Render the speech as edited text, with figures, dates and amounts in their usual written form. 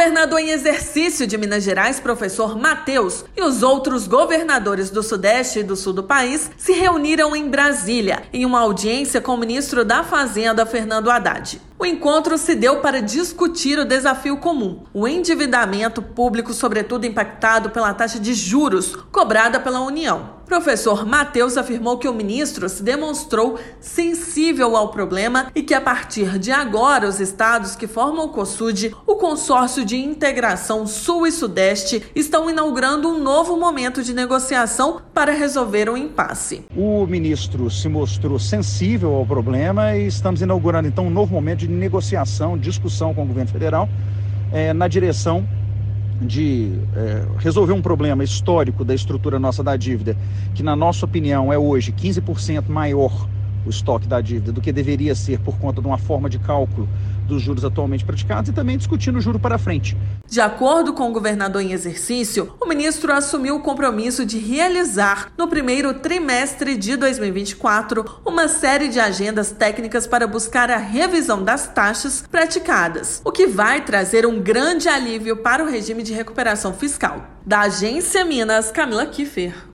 governador em exercício de Minas Gerais, professor Matheus, e os outros governadores do Sudeste e do Sul do país se reuniram em Brasília, em uma audiência com o ministro da Fazenda, Fernando Haddad. O encontro se deu para discutir o desafio comum, o endividamento público, sobretudo impactado pela taxa de juros cobrada pela União. Professor Matheus afirmou que o ministro se demonstrou sensível ao problema e que, a partir de agora, os estados que formam o COSUD, o Consórcio de Integração Sul e Sudeste, estão inaugurando um novo momento de negociação para resolver o impasse. O ministro se mostrou sensível ao problema e estamos inaugurando, então, um novo momento de negociação, discussão com o governo federal, na direção de resolver um problema histórico da estrutura nossa da dívida, que na nossa opinião é hoje 15% maior o estoque da dívida do que deveria ser por conta de uma forma de cálculo dos juros atualmente praticados, e também discutindo o juro para frente. De acordo com o governador em exercício, o ministro assumiu o compromisso de realizar, no primeiro trimestre de 2024, uma série de agendas técnicas para buscar a revisão das taxas praticadas, o que vai trazer um grande alívio para o regime de recuperação fiscal. Da Agência Minas, Camila Kiffer.